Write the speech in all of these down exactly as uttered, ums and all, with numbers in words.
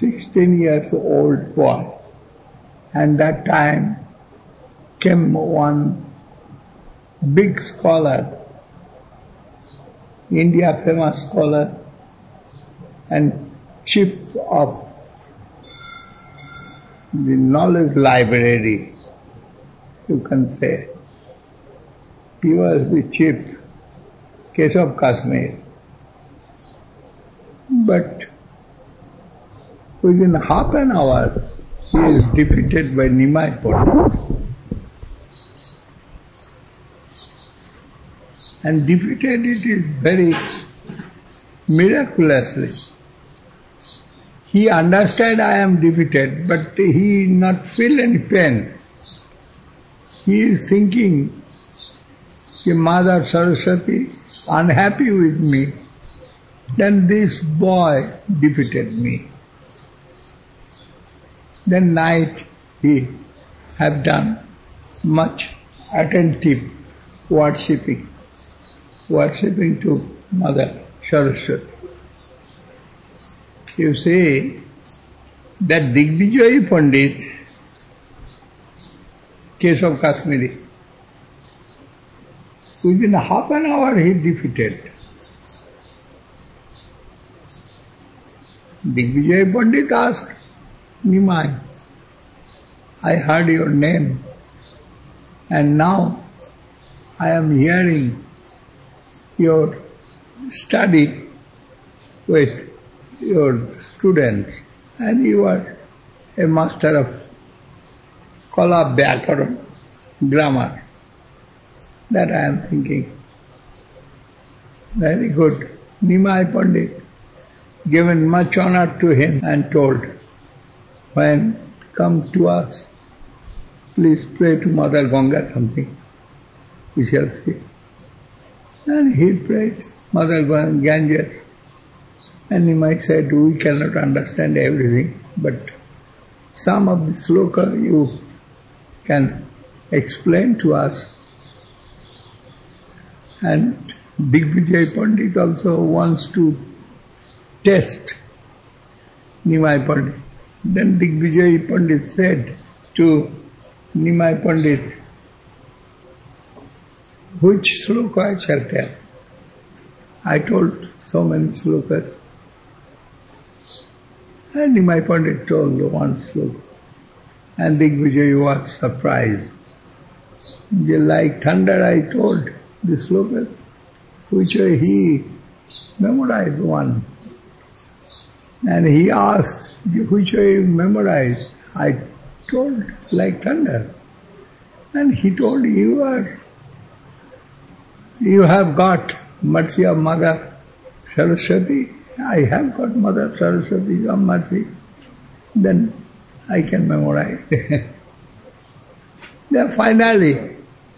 sixteen years old boy. And that time came one big scholar, India famous scholar and chief of the knowledge library, you can say. He was the chief, Keshav Kashmir. But within half an hour, he is defeated by Nimai Pandit. And defeated it is very miraculously. He understood I am defeated, but he not feel any pain. He is thinking, Mother Saraswati unhappy with me, then this boy defeated me. Then night he have done much attentive worshipping, worshipping to Mother Saraswati. You see that Digvijay Pandit, Keshav Kashmiri, within half an hour he defeated. Digvijay Pandit asked Nimai, I heard your name and now I am hearing your study with your students and you are a master of Kala Vyakaran, grammar. That I am thinking. Very good. Nimai Pandit given much honor to him and told, when come to us, please pray to Mother Ganga something. We shall see. And he prayed, Mother Ganges. And Nimai said, we cannot understand everything, but some of the sloka you can explain to us. And Digvijay Pandit also wants to test Nimai Pandit. Then Digvijay Pandit said to Nimai Pandit, which sloka I shall tell? I told so many slokas. And Nimai Pandit told one sloka. And Digvijay was surprised. Like thunder I told the slokas, which he memorized one. And he asked, which I memorized? I told like thunder. And he told, you are, you have got mercy of Mother Saraswati. I have got Mother Saraswati of mercy. Then I can memorize. Then finally,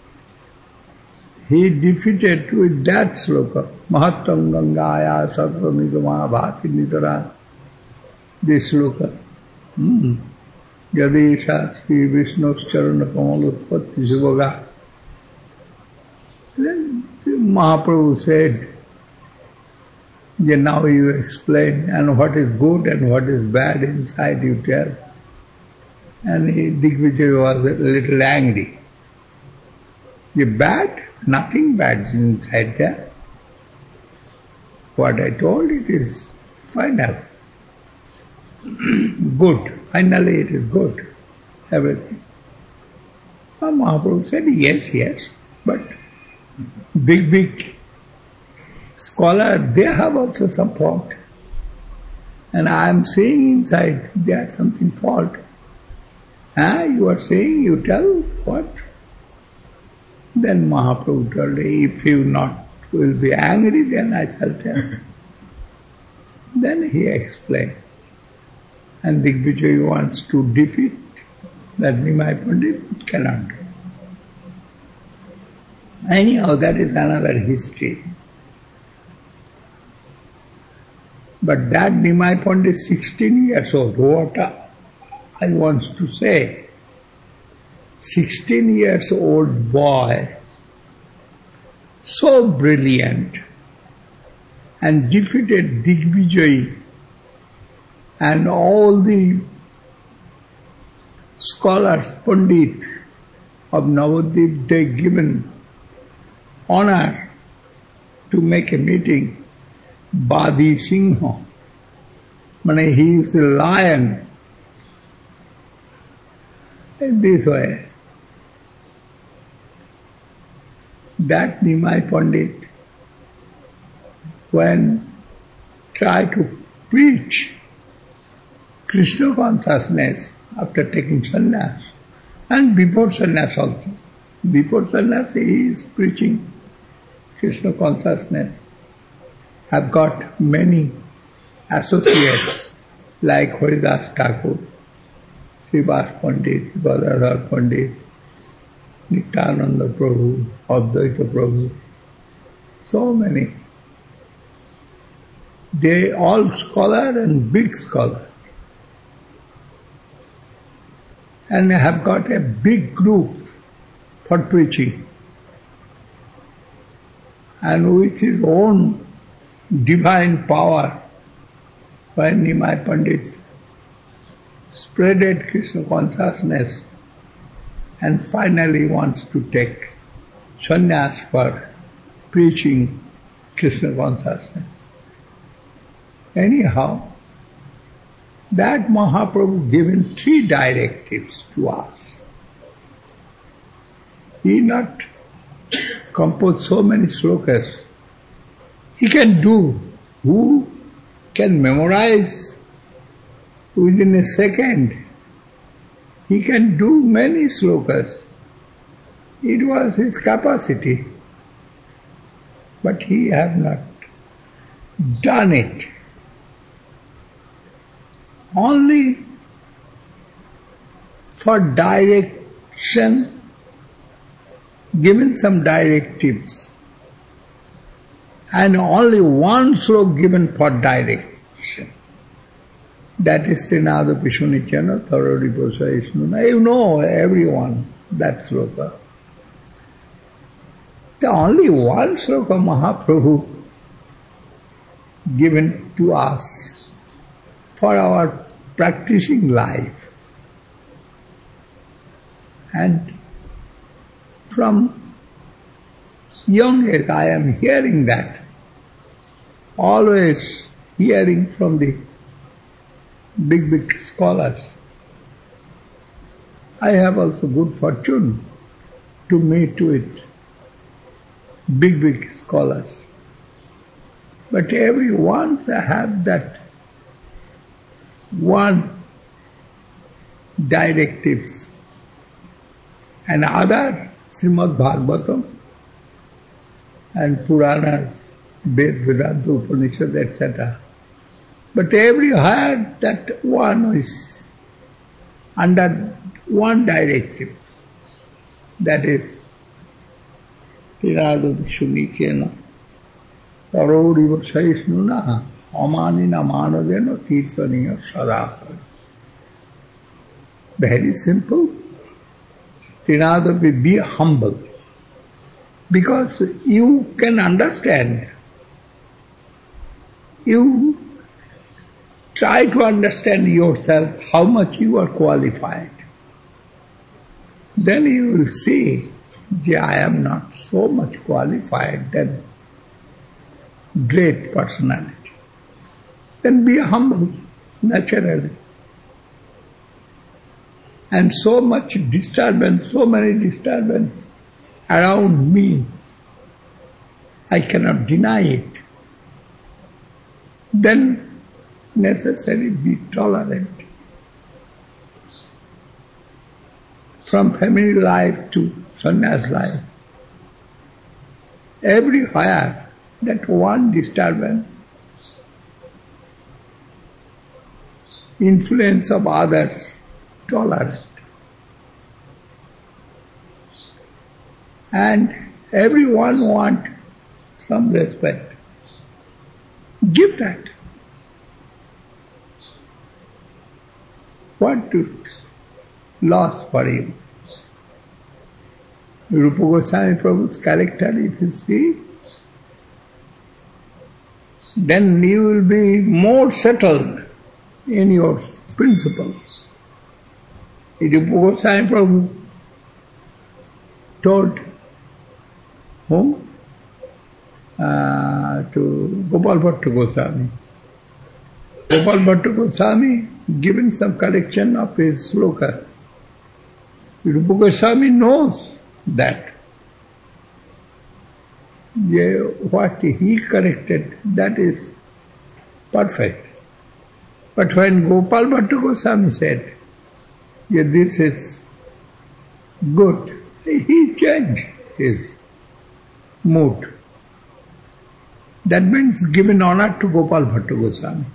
he defeated with that sloka, Mahattam Gangaya Sattva Bhati Nitara. This sloka. Hmm. Yadesha Sri Vishnu's Charana Kamal Utpatti Subhaga. Then Mahaprabhu said, yeah, now you explain, and what is good and what is bad inside you tell. And he, Digvijay was a little angry. The bad? Nothing bad inside there. What I told, it is final. Good. Finally it is good. Everything. And Mahaprabhu said, yes, yes, but big, big scholar, they have also some fault. And I am saying inside there is something fault. Ah, you are saying, you tell what? Then Mahaprabhu told, if you not will be angry, then I shall tell. Then he explained. And Digvijay wants to defeat that Nimai Pandit, cannot do. Anyhow, that is another history. But that Nimai Pandit is sixteen years old. What I want to say, sixteen years old boy, so brilliant, and defeated Digvijay And all the scholars, Pandit of Navadvip, they given honor to make a meeting. Badi Singha, meaning he is the lion. In this way, that Nimai Pandit, when tried to preach Krishna consciousness after taking sannyas, and before sannyas also. Before sannyas he is preaching Krishna consciousness. Have got many associates like Haridas Thakur, Srivas Pandit, Gadadhar Pandit, Nityananda Prabhu, Advaita Prabhu, so many. They all scholar and big scholar. And have got a big group for preaching. And with his own divine power, when Nimai Pandit spreaded Krishna consciousness and finally wants to take sannyas for preaching Krishna consciousness. Anyhow, that Mahaprabhu given three directives to us. He not composed so many slokas. He can do. Who can memorize within a second? He can do many slokas. It was his capacity. But he have not done it. Only for direction, given some directives. And only one slok given for direction. That is Trinada Pishunichana Tharodi Posayisnuna. You know everyone that sloka. The only one sloka Mahaprabhu given to us for our practicing life. And from young age I am hearing that. Always hearing from the big, big scholars. I have also good fortune to meet with big, big scholars. But every once I have that one directives and other Srimad Bhagavatam and Puranas, Ved, Vedanta, Upanishad, et cetera. But everywhere that one is under one directive, that is Tirada Vishunikena, Parodiva Saisnuna, Amanina Manadena, Kirtaniya Sadhaka. Very simple. Tirada will be humble. Because you can understand. You try to understand yourself how much you are qualified. Then you will see, yeah, I am not so much qualified than great personality. Then be humble, naturally. And so much disturbance, so many disturbance around me, I cannot deny it. Then necessarily be tolerant. From family life to sannyas life, everywhere that one disturbance, influence of others, tolerant. And everyone want some respect. Give that. What to loss for him? Rupa Goswami Prabhu's character, if you see, then you will be more settled in your principle. Rupa Goswami Prabhu told whom? Uh, to Gopal Bhatta Goswami. Gopal Bhatta Goswami given some collection of his sloka. Rupa Goswami knows that. Yeah, what he corrected, that is perfect. But when Gopal Bhatta Goswami said, yeah, this is good, he changed his mood. That means given honor to Gopal Bhatta Goswami.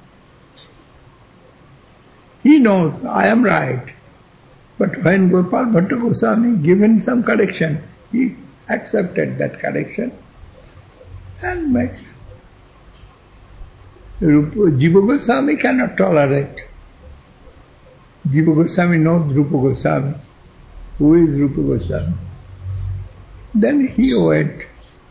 He knows I am right. But when Gopal Bhatta Goswami given some correction, he accepted that correction and made. Jiva Goswami cannot tolerate. Jiva Goswami knows Rupa Goswami. Who is Rupa Goswami? Then he went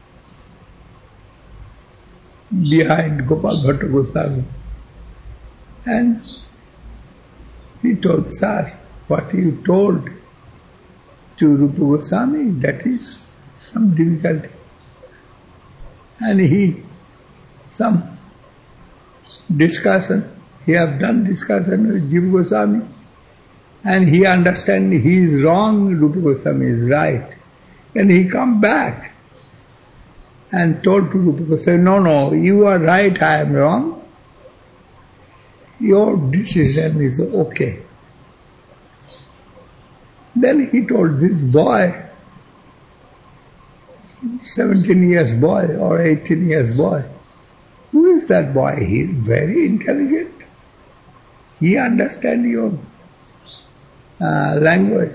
behind Gopal Bhatta Goswami and he told, sir, what you told to Rupa Goswami, that is some difficulty. And he, some discussion, he have done discussion with Jiva Goswami and he understands he is wrong, Rupa Goswami is right. And he come back and told to Rupa Goswami, no, no, you are right, I am wrong. Your decision is okay. Then he told this boy, seventeen years boy or eighteen years boy, who is that boy? He is very intelligent. He understands your uh, language.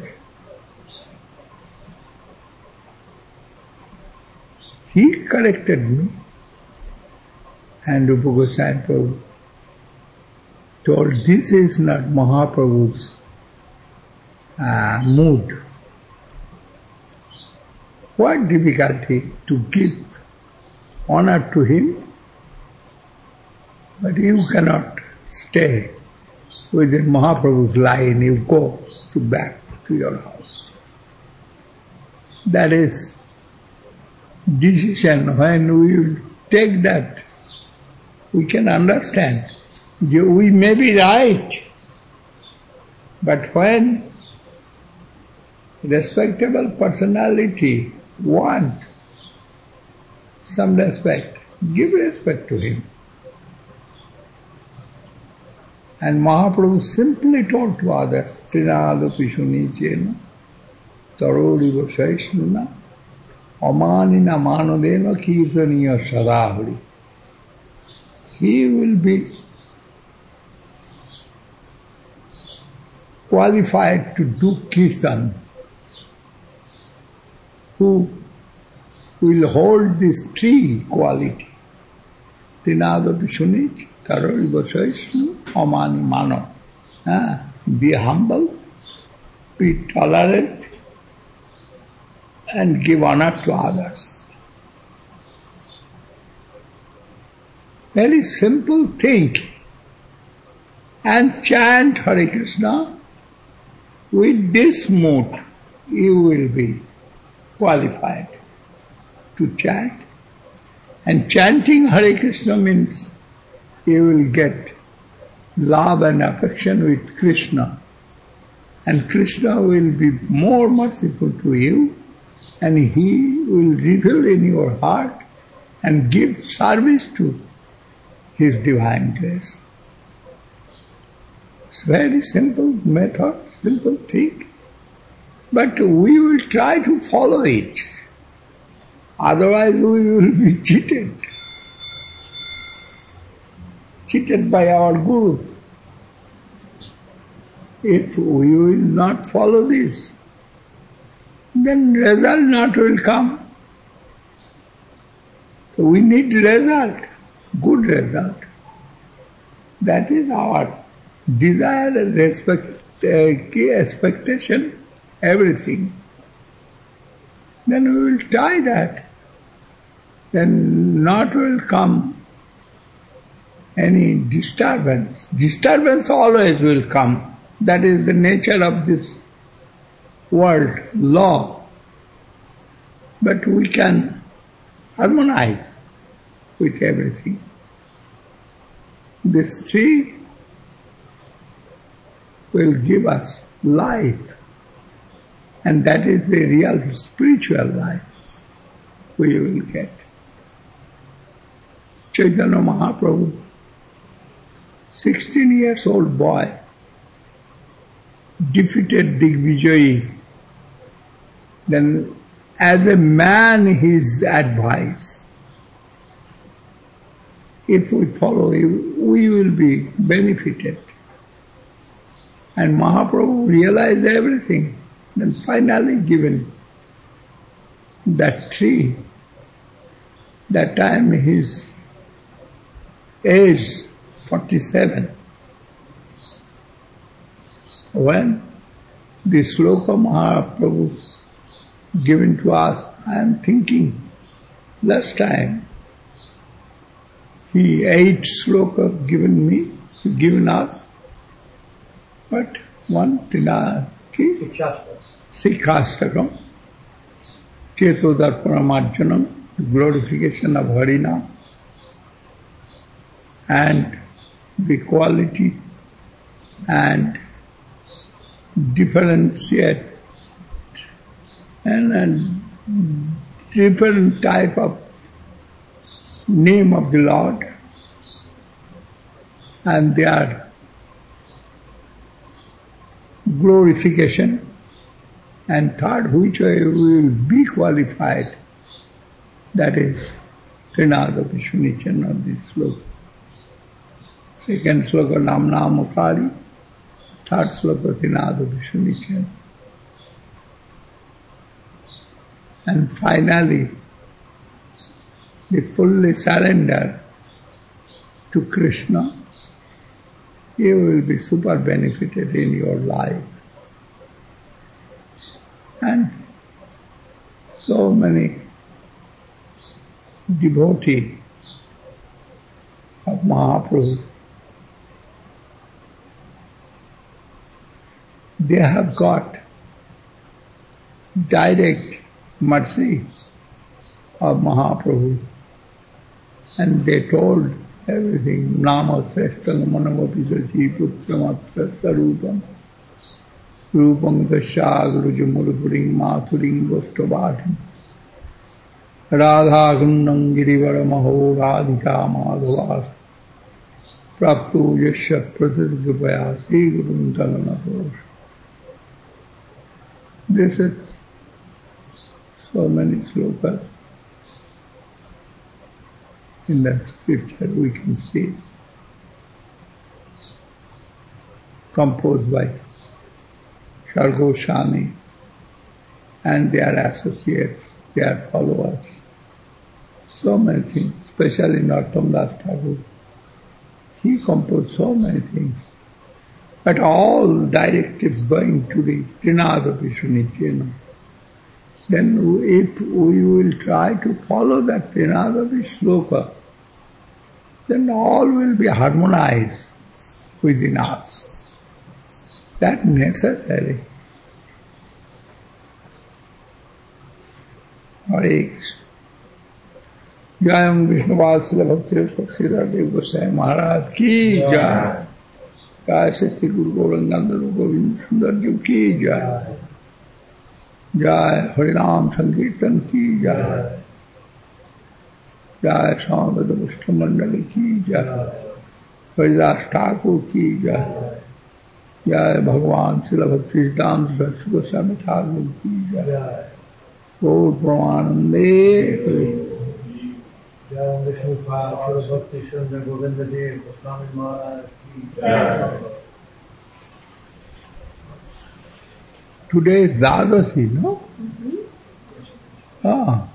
He corrected me, and Rupa Goswami Prabhu told, this is not Mahaprabhu's uh, mood. What difficulty to give honor to him, but you cannot stay within Mahaprabhu's line, you go to back to your house. That is decision. When we will take that, we can understand. We may be right, but when respectable personality want some respect, give respect to him. And Mahaprabhu simply told to others, Trinadapi Sunichena, Tarodiva Saishnuna, Amanina Manodena Kirtaniya Sadahuri. He will be qualified to do kirtan, who will hold these three qualities. Trinadapi Sunich, Tarodiva Saishnuna, Amani Mano. Ah, be humble, be tolerant, and give honor to others. Very simple thing. And chant Hare Krishna. With this mood, you will be qualified to chant. And chanting Hare Krishna means you will get love and affection with Krishna. And Krishna will be more merciful to you, and He will reveal in your heart and give service to His divine grace. It's a very simple method, simple thing. But we will try to follow it. Otherwise we will be cheated. Cheated by our Guru. If we will not follow this, then result not will come. So we need result, good result. That is our desire and respect, uh, expectation, everything. Then we will try that. Then not will come any disturbance. Disturbance always will come. That is the nature of this world, law. But we can harmonize with everything. This tree will give us life, and that is the real spiritual life we will get. Chaitanya Mahaprabhu, sixteen years old boy, defeated Digvijayi. Then as a man his advice, if we follow him, we will be benefited. And Mahaprabhu realized everything, then finally given that tree. That time his age forty-seven. When the sloka Mahaprabhu given to us, I am thinking last time he eight sloka given me, given us, but one tina ki Sikhastakam, Chetodarpanamarjanam, the glorification of Harinam, and the quality and differentiate and, and different type of name of the Lord, and their glorification, and third, which way we will be qualified, that is Trinada Vishnunichan of this sloka. Second sloka Namna Mukari, third sloka Trinada Vishnunichan. And finally, the fully surrender to Krishna, you will be super benefited in your life. And so many devotees of Mahaprabhu, they have got direct mercy of Mahaprabhu, and they told everything. Nama sreshtam manavapi sachi putramatra sarupam rupam dasyagraja murpuring mathuring vastavadhim radha gundam girivara maho radhika madhavas praptu yasya prasadipaya sri gurun talanadosh. This is so many slokas in that scripture we can see, composed by Sargoswami and their associates, their followers. So many things, especially Narottam Das Thakur. He composed so many things, but all directives going to the Trinada Vishnunicana. Then if we will try to follow that Trinada Vishloka, then all will be harmonized within us. That's necessary. Hare Krishna. Jayam Vishnuvasila Bhakti Saksida Dev Gosai Maharaj ki jai. Jai Sri Guru Gauranga Govind Sundar Dev ki jai. Jai Harinam Sankirtan ki jai. Jai Samaveda Vishnu Mandali ki jai. Haridas Thakur ki jai. Jai Bhagavan Srila Bhakti Siddhanta Saraswati Goswami Thakur ki jai. Gaur Pramanande. Jai Vishnu Srila Bhakti Sundar Govinda Dev Goswami Maharaj ki jai. Today is Dadasi, no? Mm-hmm. Ah.